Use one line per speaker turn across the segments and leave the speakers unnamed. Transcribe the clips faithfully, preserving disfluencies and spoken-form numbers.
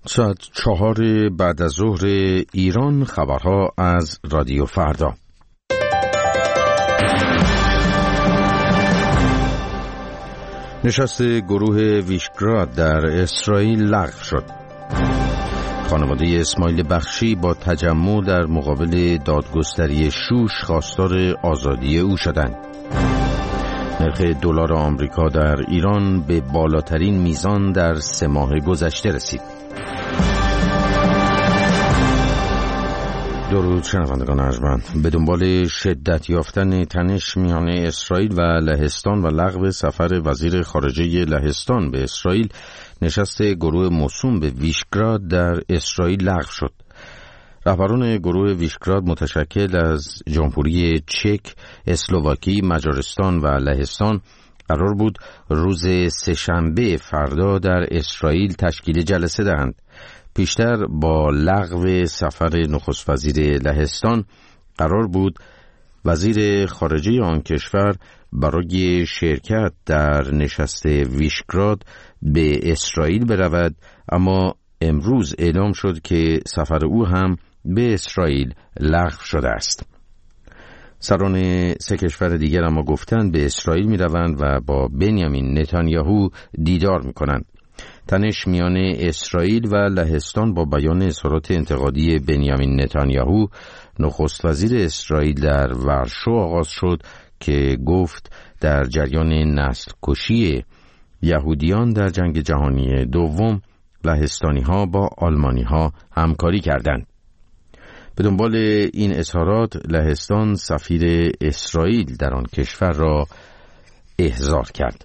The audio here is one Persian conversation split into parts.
ساعت چهار بعد از ظهر ایران. خبرها از رادیو فردا. نشست گروه ویشگراد در اسرائیل لغو شد. خانواده اسماعیل بخشی با تجمع در مقابل دادگستری شوش خواستار آزادی او شدند. نرخ دلار آمریکا در ایران به بالاترین میزان در سه ماه گذشته رسید. درود شنوندگان ارجمند. به دنبال شدت یافتن تنش میان اسرائیل و لهستان و لغو سفر وزیر خارجه لهستان به اسرائیل، نشست گروه موسوم به ویشگراد در اسرائیل لغو شد. رهبران گروه ویشگراد متشکل از جمهوری چک، اسلواکی، مجارستان و لهستان قرار بود روز سه‌شنبه فردا در اسرائیل تشکیل جلسه دهند. پیشتر با لغو سفر نخست وزیر لهستان قرار بود وزیر خارجه آن کشور برای شرکت در نشست ویشگراد به اسرائیل برود، اما امروز اعلام شد که سفر او هم به اسرائیل لغو شده است. سران سه کشور دیگر اما گفتند به اسرائیل می روند و با بنیامین نتانیاهو دیدار می کنند. تنش میان اسرائیل و لهستان با بیان اظهارات انتقادی بنیامین نتانیاهو نخست وزیر اسرائیل در ورشو آغاز شد که گفت در جریان نسل کشی یهودیان در جنگ جهانی دوم لهستانی ها با آلمانی ها همکاری کردند. به دنبال این اظهارات لهستان سفیر اسرائیل در آن کشور را احضار کرد.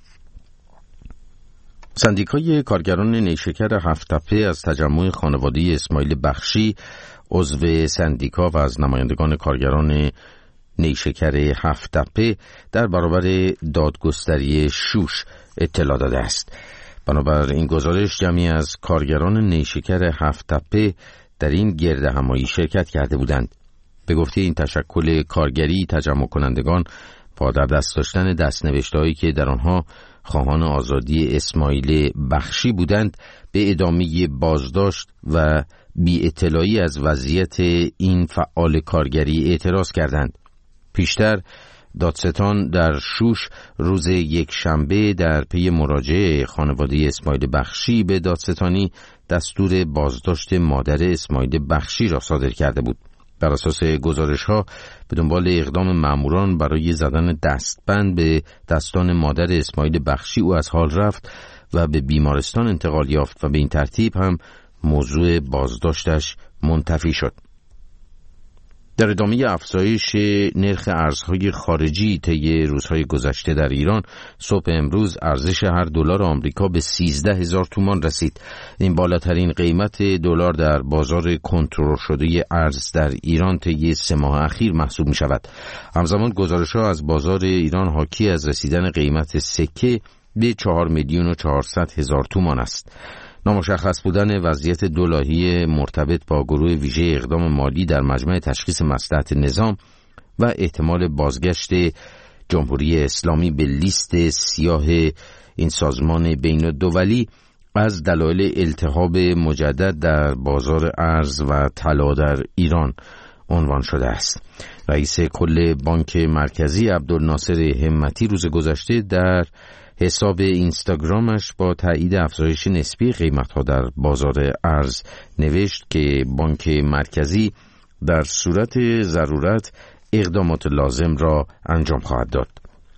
سندیکای کارگران نیشکر هفت‌تپه از تجمع خانواده اسماعیل بخشی، عضو سندیکا و از نمایندگان کارگران نیشکر هفت‌تپه در برابر دادگستری شوش اطلاع داده است. بنابر این گزارش جمعی از کارگران نیشکر هفت‌تپه در این گردهمایی شرکت کرده بودند. به گفته این تشکل کارگری، تجمع کنندگان با در دست داشتن دستنوشته‌هایی که در آنها خواهان آزادی اسماعیل بخشی بودند به ادامه بازداشت و بی اطلاعی از وضعیت این فعال کارگری اعتراض کردند. پیشتر دادستان در شوش روز یک شنبه در پی مراجعه خانواده اسماعیل بخشی به دادستانی دستور بازداشت مادر اسماعیل بخشی را صادر کرده بود. بر اساس گزارش‌ها به دنبال اقدام ماموران برای زدن دستبند به دستان مادر اسماعیل بخشی او از حال رفت و به بیمارستان انتقال یافت و به این ترتیب هم موضوع بازداشتش منتفی شد. در ادامه افزایش نرخ ارزهای خارجی طی روزهای گذشته در ایران، صبح امروز ارزش هر دلار آمریکا به سیزده هزار تومان رسید. این بالاترین قیمت دلار در بازار کنترل شده ارز در ایران طی سه ماه اخیر محسوب می شود. همزمان گزارش‌ها از بازار ایران حاکی از رسیدن قیمت سکه به چهار میلیون و چهارصد هزار تومان است. نامشخص بودن وضعیت دولاری مرتبط با گروه ویژه اقدام مالی در مجمع تشخیص مصلحت نظام و احتمال بازگشت جمهوری اسلامی به لیست سیاه این سازمان بین‌الدولی از دلایل التهاب مجدد در بازار ارز و طلا در ایران عنوان شده است. رئیس کل بانک مرکزی عبدالناصر همتی روز گذشته در حساب اینستاگرامش با تایید افزایش نسبی قیمت‌ها در بازار ارز نوشت که بانک مرکزی در صورت ضرورت اقدامات لازم را انجام خواهد داد.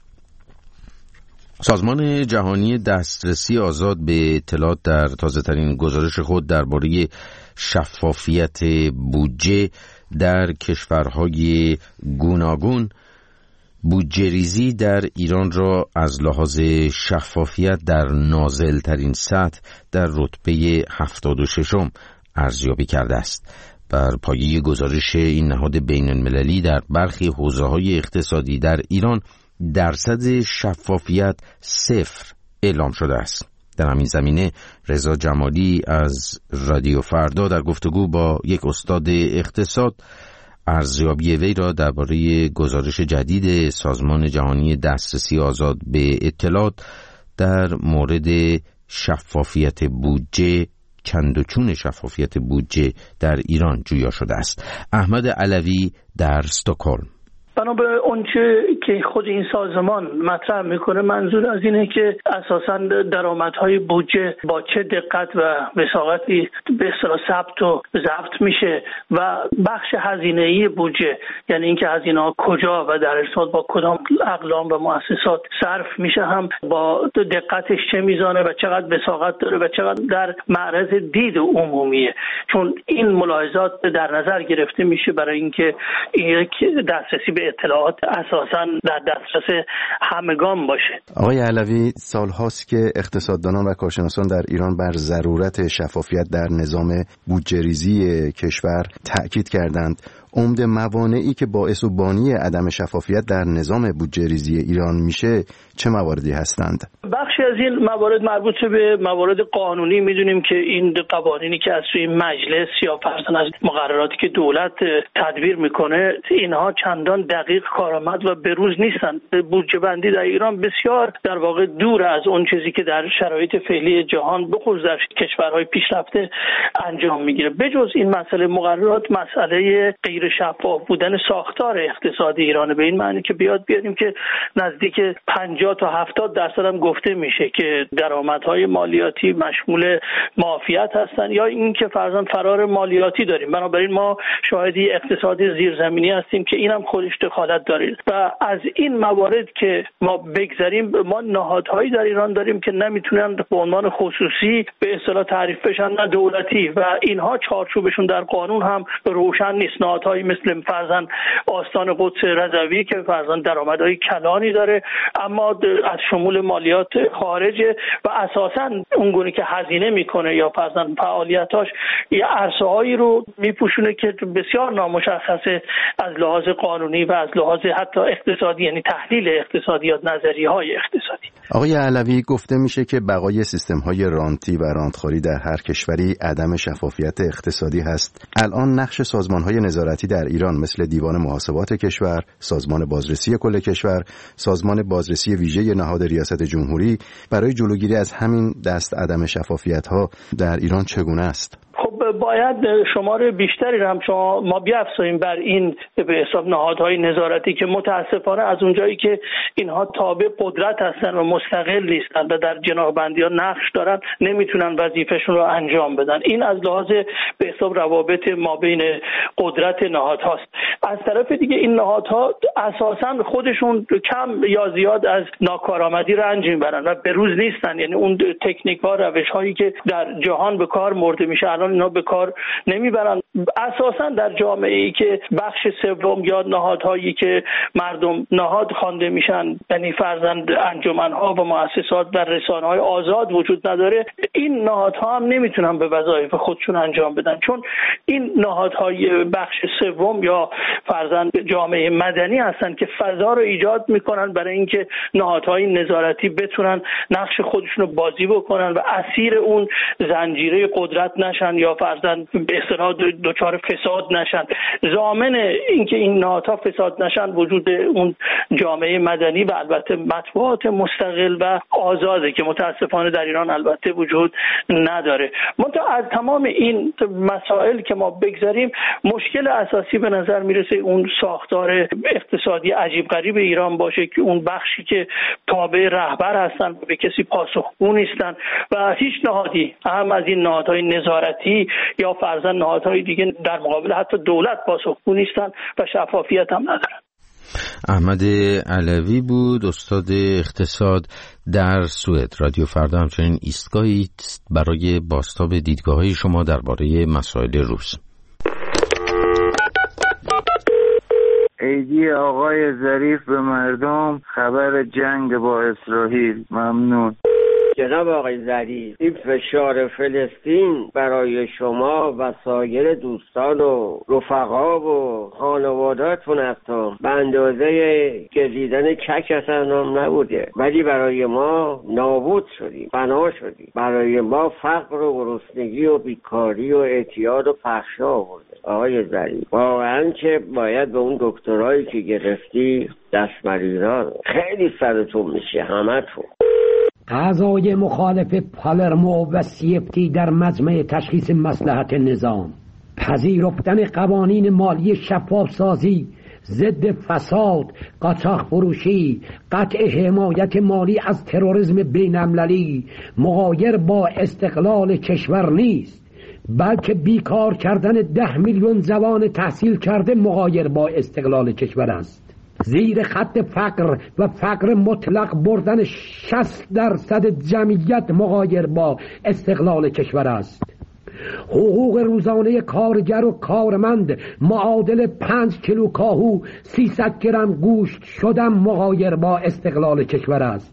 سازمان جهانی دسترسی آزاد به اطلاعات در تازه‌ترین گزارش خود درباره شفافیت بودجه در کشورهای گوناگون بودجه‌ریزی در ایران را از لحاظ شفافیت در نازل‌ترین سطح در رتبه هفتاد و ششم ارزیابی کرده است. بر پایه گزارش این نهاد بین‌المللی در برخی حوزه‌های اقتصادی در ایران درصد شفافیت صفر اعلام شده است. در همین زمینه رضا جمالی از رادیو فردا در گفتگو با یک استاد اقتصاد ارزیابی وی را درباره گزارش جدید سازمان جهانی دسترسی آزاد به اطلاعات در مورد شفافیت بودجه چند و چون شفافیت بودجه در ایران جویا شده است. احمد علوی در استکهلم.
بنا به اونچه که خود این سازمان مطرح میکنه، منظور از اینه که اساساً درآمدهای بودجه با چه دقت و وثاقتی به اصطلاح ثبت و ضبط میشه و بخش هزینه‌ای بودجه، یعنی اینکه هزینه‌ها کجا و در ارتباط با کدام اقلام و مؤسسات صرف میشه، هم با دقتش چه میزانه و چقدر وثاقت داره و چقدر در معرض دید عمومیه، چون این ملاحظات در نظر گرفته میشه برای اینکه یک دسترسی به اطلاعات اساساً در دسترس همگان باشه.
آقای علوی، سالهاست که اقتصاددانان و کارشناسان در ایران بر ضرورت شفافیت در نظام بودجه‌ریزی کشور تأکید کردند. عمده موانعی که باعث و بانی عدم شفافیت در نظام بودجه‌ریزی ایران میشه چه مواردی هستند؟
بخشی از این موارد مربوط به موارد قانونی. میدونیم که این قوانینی که از سوی مجلس یا فرضاً از مقرراتی که دولت تدبیر میکنه، اینها چندان دقیق کارآمد و بروز نیستن. بودجه بندی در ایران بسیار در واقع دور از اون چیزی که در شرایط فعلی جهان بخصوص در کشورهای پیشرفته انجام میگیره. بجز این مسئله مقررات، مسئله غیر شفاف بودن ساختار اقتصادی ایران، به این معنی که بیاد بیاریم که نزدیک پنجاه تا هفتاد درصد هم گفته میشه که درآمدهای مالیاتی مشمول معافیت هستن یا اینکه فرضاً فرار مالیاتی داریم. بنابراین ما شاهدی اقتصادی زیرزمینی هستیم که اینم خودش دخالت داره و از این موارد که ما بگذریم، ما نهادهایی در ایران داریم که نمیتونن به عنوان خصوصی به اصطلاح تعریف بشن، نه دولتی، و اینها چارچوبشون در قانون هم روشن نیست. نهادهایی مثل فرضاً آستان قدس رضوی که فرضاً درآمدهای کلانی داره اما از شمول مالیات خارجه و اساساً اونگونه که هزینه میکنه یا فرضاً فعالیتاش یه عرصه‌هایی رو میپوشونه که بسیار نامشخصه از لحاظ قانونی و از لحاظ حتی اقتصادی، یعنی تحلیل اقتصادی یا نظریه‌های اقتصادی.
آقای علوی، گفته میشه که بقای سیستم‌های رانتی و راندخواری در هر کشوری عدم شفافیت اقتصادی هست. الان نقش سازمان‌های نظارتی در ایران مثل دیوان محاسبات کشور، سازمان بازرسی کل کشور، سازمان بازرسی ویژه نهاد ریاست جمهوری برای جلوگیری از همین دست عدم شفافیت‌ها در ایران چگونه است؟
خب باید شمار بیشتری رو هم شما ما بیافزاییم بر این به حساب نهادهای نظارتی که متاسفانه از اونجایی که اینها تابع قدرت هستن و مستقل نیستن و در جناحبندی ها نقش دارن، نمیتونن وظیفهشون رو انجام بدن. این از لحاظ به حساب روابط ما بین قدرت نهادهاست. از طرف دیگه این نهادها اساسا خودشون کم یا زیاد از ناکارآمدی رنج میبرن و به روز نیستن، یعنی اون تکنیک ها، روش هایی که در جهان به کار برده میشه الان اینا به کار نمیبرن. اساسا در جامعه ای که بخش سوم یا نهادهایی که مردم نهاد خوانده میشن، یعنی فرضاً انجمن‌ها و مؤسسات و رسانه‌های آزاد وجود نداره، این نهادها هم نمیتونن به وظایف خودشون انجام بدن، چون این نهادهای بخش سوم یا فرضاً جامعه مدنی هستن که فضا رو ایجاد میکنن برای اینکه نهادهای نظارتی بتونن نقش خودشون رو بازی بکنن و اسیر اون زنجیره قدرت نشن یا فرضاً به اصطلاح دچار فساد نشن. ضامن اینکه این نهادها فساد نشن وجود اون جامعه مدنی و البته مطبوعات مستقل و آزاده که متاسفانه در ایران البته وجود نداره. منتها از تمام این مسائل که ما بگذاریم، مشکل اساسی به نظر میرسه اون ساختار اقتصادی عجیب غریب ایران باشه که اون بخشی که تابع رهبر هستن به کسی پاسخگو نیستن و هیچ نهادی هم از این نهادهای نظارتی یا فرضاً نهادهای دیگه در مقابل حتی دولت پاسخگو نیستن و شفافیت هم ندارن.
احمد علوی بود، استاد اقتصاد در سوئد. رادیو فردا همچنین ایستگاهی برای بازتاب دیدگاه‌های شما درباره مسائل روز.
عیدی آقای ظریف به مردم، خبر جنگ با اسرائیل. ممنون.
جناب آقای ظریف، این فشار فلسطین برای شما و سایر دوستان و رفقا و خانواده‌تون حتی به اندازه گزیدن کک اصلا نبوده، ولی برای ما نابود شدیم، فنا شدیم. برای ما فقر و گرسنگی و بیکاری و اعتیاد و فحشا آورده. آقای ظریف، واقعا که باید به اون دکترایی که گرفتی دست مریضا خیلی سرتون میشه همتون.
قضای مخالف پالرمو و سیفتی در مجمع تشخیص مصلحت نظام، پذیرفتن قوانین مالی شفاف سازی ضد فساد، قاچاق فروشی، قطع حمایت مالی از تروریسم بین‌المللی مغایر با استقلال کشور نیست، بلکه بیکار کردن ده میلیون جوان تحصیل کرده مغایر با استقلال کشور است. زیر خط فقر و فقر مطلق بردن شصت درصد جمعیت مغایر با استقلال کشور است. حقوق روزانه کارگر و کارمند معادل پنج کیلو کاهو سیصد گرم گوشت شدن مغایر با استقلال کشور است.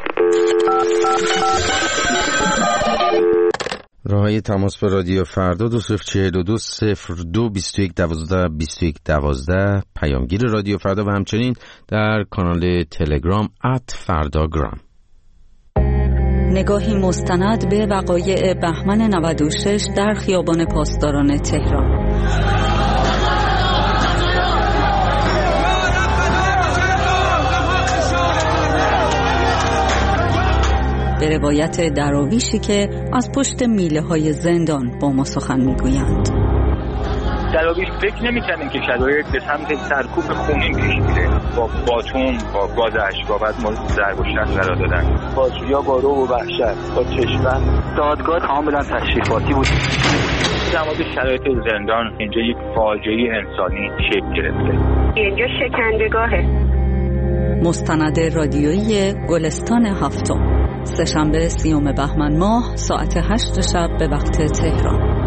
راههای تماس با رادیو فردا دو صفر چهل و دو صفر دو بیست و یک دوازده بیست و یک دوازده، پیامگیر رادیو فردا و همچنین در کانال تلگرام ات فرداگرام.
نگاهی مستند به وقایع بهمن نود و شش در خیابان پاسداران تهران. به روایت دراویشی که از پشت میله های زندان با ما سخن میگویند.
دراویش فکر نمی‌کردن که شرایط به سمت سرکوب خونین پیش میره، با باتون، با گاز اشک‌آب ما ضرب و شتم قرار دادن، بازجویی‌ها با رو و وحشت، با چشم‌بند، دادگاه کاملا تشریفاتی بود. در مورد شرایط زندان اینجا یک فاجعه انسانی شکل گرفته.
اینجا شکنجهگاهه.
مستند رادیویی گلستان هفتم، سه‌شنبه سیوم بهمن ماه ساعت هشت شب به وقت تهران.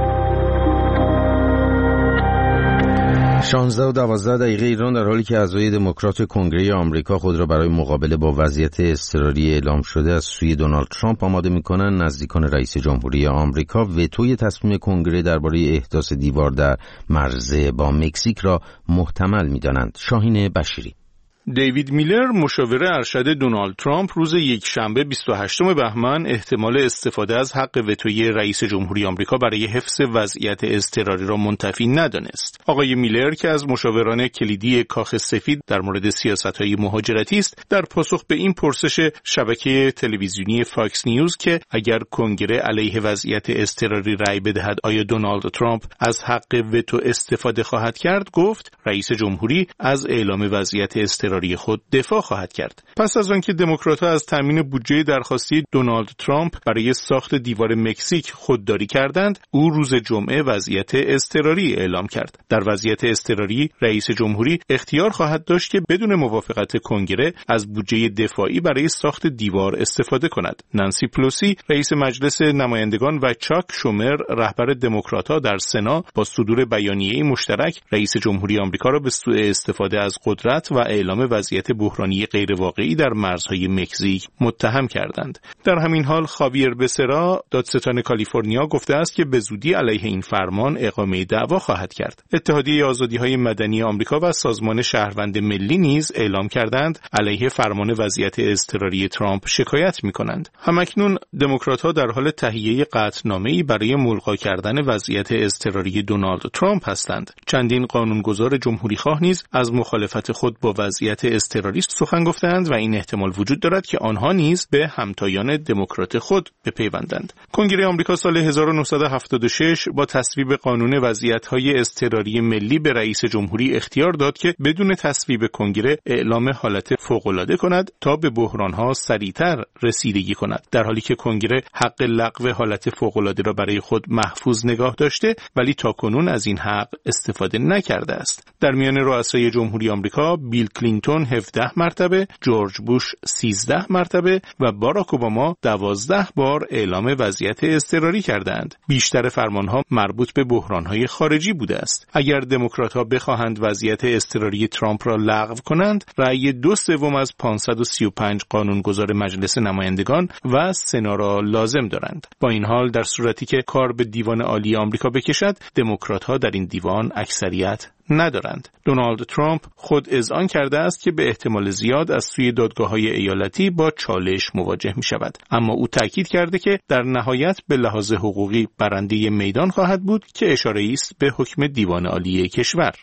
شانزده و دوازده دقیقه ایران، در حالی که اعضای دموکرات کنگره آمریکا خود را برای مقابله با وضعیت اضطراری اعلام شده از سوی دونالد ترامپ آماده می‌کنند، نزدیکان رئیس جمهوری آمریکا وتوی تصمیم کنگره درباره احداث دیوار در مرز با مکزیک را محتمل می‌دانند. شاهین بشیری.
دیوید میلر، مشاور ارشد دونالد ترامپ، روز یک شنبه بیست و هشتم بهمن احتمال استفاده از حق وتوی رئیس جمهوری آمریکا برای حفظ وضعیت اضطراری را منتفی ندانست. آقای میلر که از مشاوران کلیدی کاخ سفید در مورد سیاست‌های مهاجرتی است، در پاسخ به این پرسش شبکه تلویزیونی فاکس نیوز که اگر کنگره علیه وضعیت اضطراری رأی بدهد آیا دونالد ترامپ از حق وتو استفاده خواهد کرد، گفت رئیس جمهوری از اعلام وضعیت اضطراری خود دفاع خواهد کرد. پس از آنکه دموکرات‌ها از تامین بودجه درخواستی دونالد ترامپ برای ساخت دیوار مکزیک خودداری کردند، او روز جمعه وضعیت اضطراری اعلام کرد. در وضعیت اضطراری رئیس جمهوری اختیار خواهد داشت که بدون موافقت کنگره از بودجه دفاعی برای ساخت دیوار استفاده کند. نانسی پلوسی رئیس مجلس نمایندگان و چاک شومر رهبر دموکرات‌ها در سنا با صدور بیانیه‌ای مشترک رئیس جمهوری آمریکا را به سوء استفاده از قدرت و اعلام وضعیت بحرانی غیرواقعی در مرزهای مکزیک متهم کردند. در همین حال خاویر بسرا، دادستان کالیفرنیا، گفته است که به زودی علیه این فرمان اقامه دعوا خواهد کرد. اتحادیه آزادی‌های مدنی آمریکا و سازمان شهروند ملی نیز اعلام کردند علیه فرمان وضعیت اضطراری ترامپ شکایت می‌کنند. همکنون دموکرات‌ها در حال تهیه قطعنامه‌ای برای ملغا کردن وضعیت اضطراری دونالد ترامپ هستند. چندین قانونگذار جمهوری‌خواه نیز از مخالفت خود با وضعیت اضطراری سخن گفتند و این احتمال وجود دارد که آنها نیز به همتایان دموکرات خود بپیوندند. کنگره آمریکا سال هزار و نهصد و هفتاد و شش با تصویب قانون وضعیت‌های اضطراری ملی به رئیس جمهوری اختیار داد که بدون تصویب کنگره اعلام حالت فوق‌العاده کند تا به بحران‌ها سریعتر رسیدگی کند، در حالی که کنگره حق لغو حالت فوق‌العاده را برای خود محفوظ نگاه داشته ولی تاکنون از این حق استفاده نکرده است. در میان رؤسای جمهوری آمریکا بیل کلینتون هفده مرتبه، جورج بوش سیزده مرتبه و باراک اوباما دوازده بار اعلام وضعیت اضطراری کردند. بیشتر فرمانها مربوط به بحرانهای خارجی بوده است. اگر دموکرات‌ها بخواهند وضعیت اضطراری ترامپ را لغو کنند، رأی دو سوم از پانصد و سی و پنج قانونگذار مجلس نمایندگان و سنا را لازم دارند. با این حال در صورتی که کار به دیوان عالی آمریکا بکشد، دموکرات‌ها در این دیوان اکثریت ندارند. دونالد ترامپ خود اذعان کرده است که به احتمال زیاد از سوی دادگاه‌های ایالتی با چالش مواجه می شود، اما او تاکید کرده که در نهایت به لحاظ حقوقی برنده میدان خواهد بود که اشاره است به حکم دیوان عالی کشور.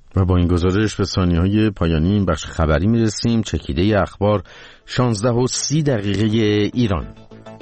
و با این گزارش به ثانیه‌های پایانی این بخش خبری میرسیم. چکیده اخبار شانزده و سی دقیقه ایران.